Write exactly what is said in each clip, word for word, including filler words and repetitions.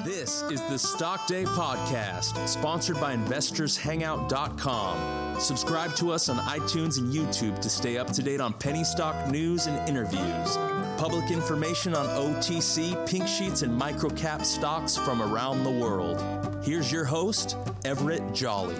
This is the Stock Day Podcast, sponsored by Investors Hangout dot com. Subscribe to us on iTunes and YouTube to stay up to date on penny stock news and interviews. Public information on O T C, pink sheets, and microcap stocks from around the world. Here's your host, Everett Jolly.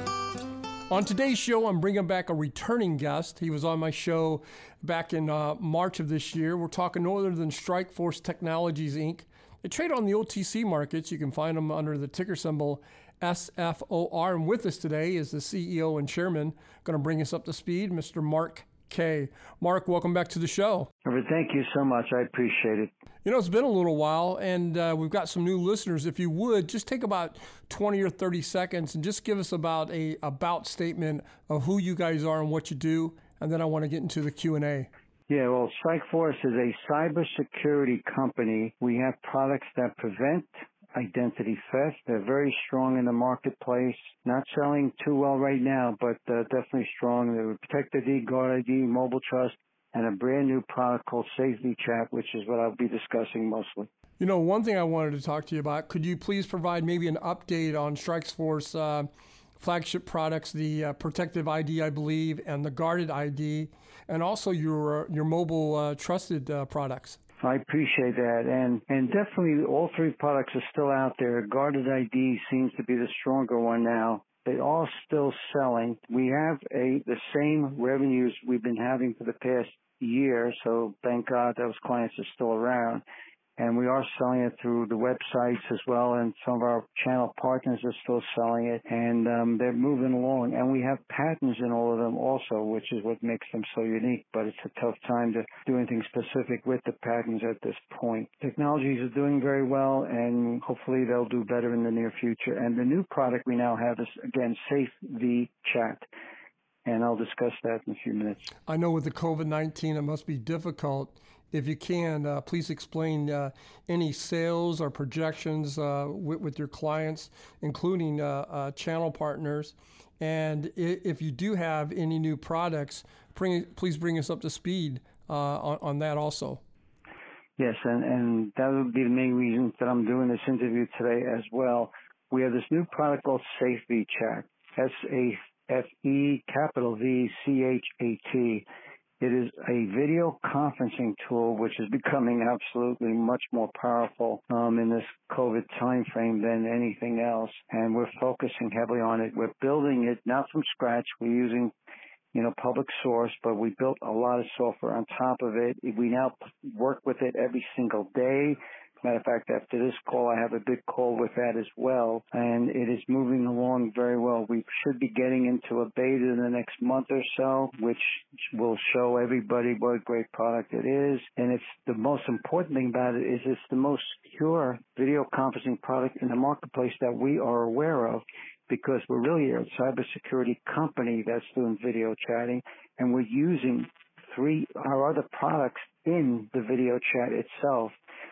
On today's show, I'm bringing back a returning guest. He was on my show back in uh, March of this year. We're talking no other than Strikeforce Technologies, Incorporated. They trade on the O T C markets. You can find them under the ticker symbol S F O R. And with us today is the C E O and chairman, going to bring us up to speed, Mister Mark Kaye. Mark, welcome back to the show. Thank you so much. I appreciate it. You know, it's been a little while, and uh, we've got some new listeners. If you would, just take about twenty or thirty seconds and just give us about a about statement of who you guys are and what you do, and then I want to get into the Q and A. Yeah, well, Strikeforce is a cybersecurity company. We have products that prevent identity theft. They're very strong in the marketplace. Not selling too well right now, but uh, definitely strong. They're Protect I D, Guard I D, Mobile Trust, and a brand new product called SafetyChat, which is what I'll be discussing mostly. You know, one thing I wanted to talk to you about, could you please provide maybe an update on Strikeforce uh, flagship products, the uh, Protective I D, I believe, and the Guarded I D, and also your uh, your mobile uh, trusted uh, products? I appreciate that. And and definitely all three products are still out there. Guarded I D seems to be the stronger one now. They are still selling. We have a the same revenues we've been having for the past year, so thank God those clients are still around. And we are selling it through the websites as well, and some of our channel partners are still selling it, and um, they're moving along. And we have patents in all of them also, which is what makes them so unique, but it's a tough time to do anything specific with the patents at this point. Technologies are doing very well, and hopefully they'll do better in the near future. And the new product we now have is, again, SafetyChat. And I'll discuss that in a few minutes. I know with the COVID nineteen, it must be difficult. If you can, uh, please explain uh, any sales or projections uh, with, with your clients, including uh, uh, channel partners. And if you do have any new products, bring, please bring us up to speed uh, on, on that also. Yes, and, and that would be the main reason that I'm doing this interview today as well. We have this new product called SafetyChat, S A F E capital V C H A T. It is a video conferencing tool which is becoming absolutely much more powerful um, in this COVID time frame than anything else, and we're focusing heavily on it. We're building it not from scratch. We're using, you know, public source, but we built a lot of software on top of it. We now work with it every single day. Matter of fact, after this call, I have a big call with that as well, and it is moving along very well. We should be getting into a beta in the next month or so, which will show everybody what a great product it is. And it's the most important thing about it is it's the most secure video conferencing product in the marketplace that we are aware of, because we're really a cybersecurity company that's doing video chatting, and we're using three our other products in the video chat itself.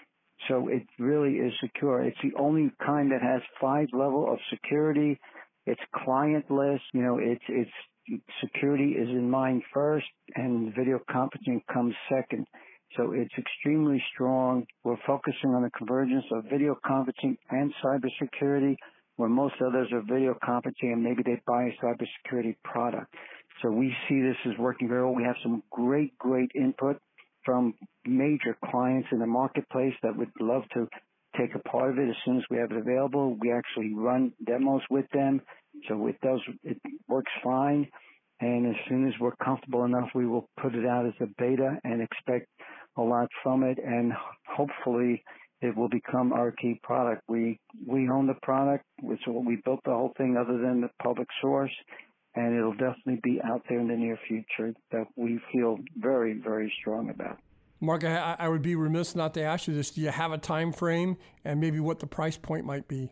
So it really is secure. It's the only kind that has five level of security. It's clientless. You know, it's, it's security is in mind first, and video conferencing comes second. So it's extremely strong. We're focusing on the convergence of video conferencing and cybersecurity, where most others are video conferencing and maybe they buy a cybersecurity product. So we see this as working very well. We have some great, great input from major clients in the marketplace that would love to take a part of it as soon as we have it available. We actually run demos with them, so it does it works fine. And as soon as we're comfortable enough, we will put it out as a beta and expect a lot from it. And hopefully, it will become our key product. We we own the product, which we built the whole thing, other than the public source. And it'll definitely be out there in the near future that we feel very, very strong about. Mark, I, I would be remiss not to ask you this. Do you have a time frame and maybe what the price point might be?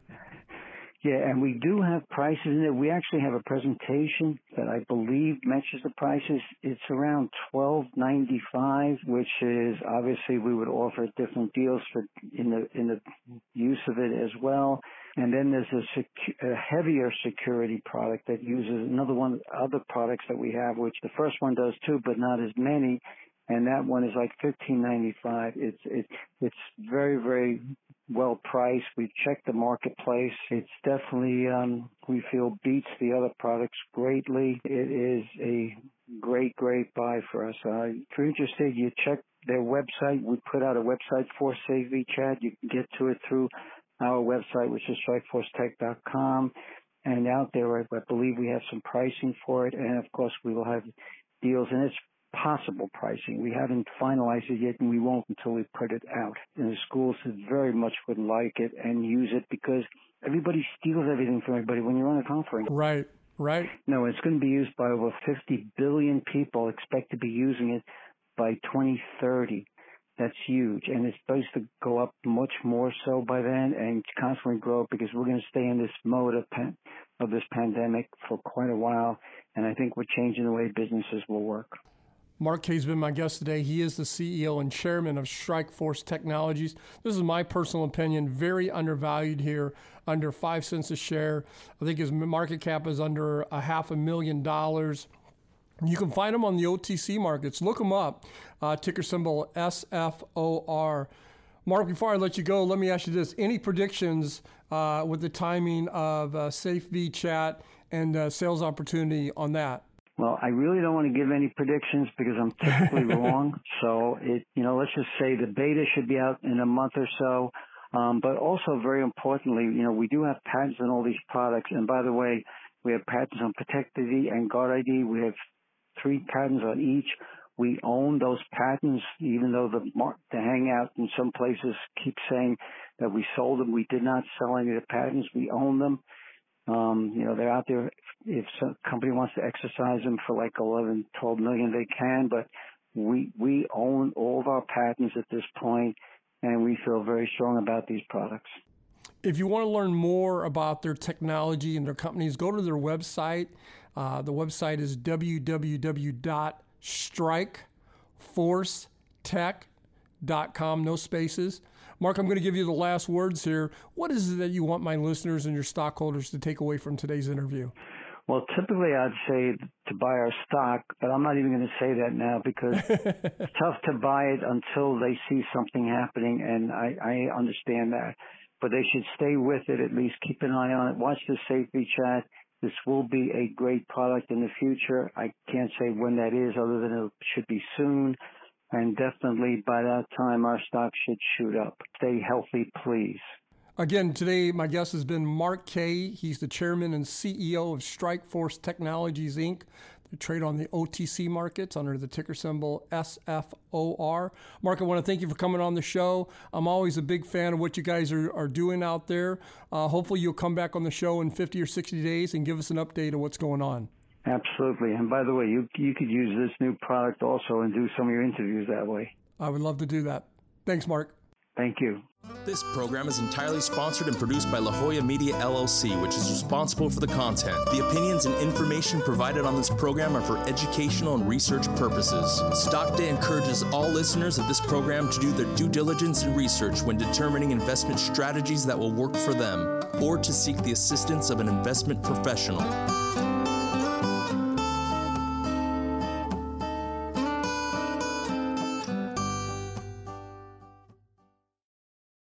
Yeah, and we do have prices in it. We actually have a presentation that I believe mentions the prices. It's around twelve ninety-five, which is obviously we would offer different deals for in the in the use of it as well. And then there's a, secu- a heavier security product that uses another one of the other products that we have, which the first one does too, but not as many. And that one is like fifteen ninety-five. It's it, it's very, very well priced. We've checked the marketplace. It's definitely, um, we feel, beats the other products greatly. It is a great, great buy for us. Uh, if you're interested, you check their website. We put out a website for SafeVChat. You can get to it through our website, which is strike force tech dot com. And out there, I believe we have some pricing for it. And, of course, we will have deals. And it's possible pricing. We haven't finalized it yet, and we won't until we put it out. And the schools very much would like it and use it because everybody steals everything from everybody when you're on a conference. Right, right. No, it's going to be used by over fifty billion people, expect to be using it by twenty thirty. That's huge. And it's supposed to go up much more so by then and constantly grow because we're going to stay in this mode of, pan- of this pandemic for quite a while. And I think we're changing the way businesses will work. Mark Kaye's been my guest today. He is the C E O and chairman of Strikeforce Technologies. This is my personal opinion, very undervalued here, under five cents a share. I think his market cap is under a half a million dollars. You can find them on the O T C markets. Look them up, uh, ticker symbol S F O R. Mark, before I let you go, let me ask you this. Any predictions uh, with the timing of uh, SafeVChat and uh, sales opportunity on that? Well, I really don't want to give any predictions because I'm typically wrong. So, it, you know, let's just say the beta should be out in a month or so. Um, but also, very importantly, you know, we do have patents on all these products. And by the way, we have patents on Protect I D and Guard I D. We have three patents on each. We own those patents, even though the, the Hangout in some places keeps saying that we sold them. We did not sell any of the patents. We own them. Um, you know, they're out there. If some company wants to exercise them for like eleven, twelve million, they can, but we, we own all of our patents at this point, and we feel very strong about these products. If you want to learn more about their technology and their companies, go to their website. Uh, the website is w w w dot strike force tech dot com, no spaces. Mark, I'm going to give you the last words here. What is it that you want my listeners and your stockholders to take away from today's interview? Well, typically I'd say to buy our stock, but I'm not even going to say that now because it's tough to buy it until they see something happening, and I, I understand that. But they should stay with it, at least keep an eye on it. Watch the SafeVChat. This will be a great product in the future. I can't say when that is other than it should be soon. And definitely by that time, our stock should shoot up. Stay healthy, please. Again, today my guest has been Mark Kaye. He's the chairman and C E O of Strikeforce Technologies, Incorporated. They trade on the O T C markets under the ticker symbol S F O R. Mark, I want to thank you for coming on the show. I'm always a big fan of what you guys are, are doing out there. Uh, hopefully you'll come back on the show in fifty or sixty days and give us an update of what's going on. Absolutely. And by the way, you you could use this new product also and do some of your interviews that way. I would love to do that. Thanks, Mark. Thank you. This program is entirely sponsored and produced by La Jolla Media, L L C, which is responsible for the content. The opinions and information provided on this program are for educational and research purposes. Stock Day encourages all listeners of this program to do their due diligence and research when determining investment strategies that will work for them, or to seek the assistance of an investment professional.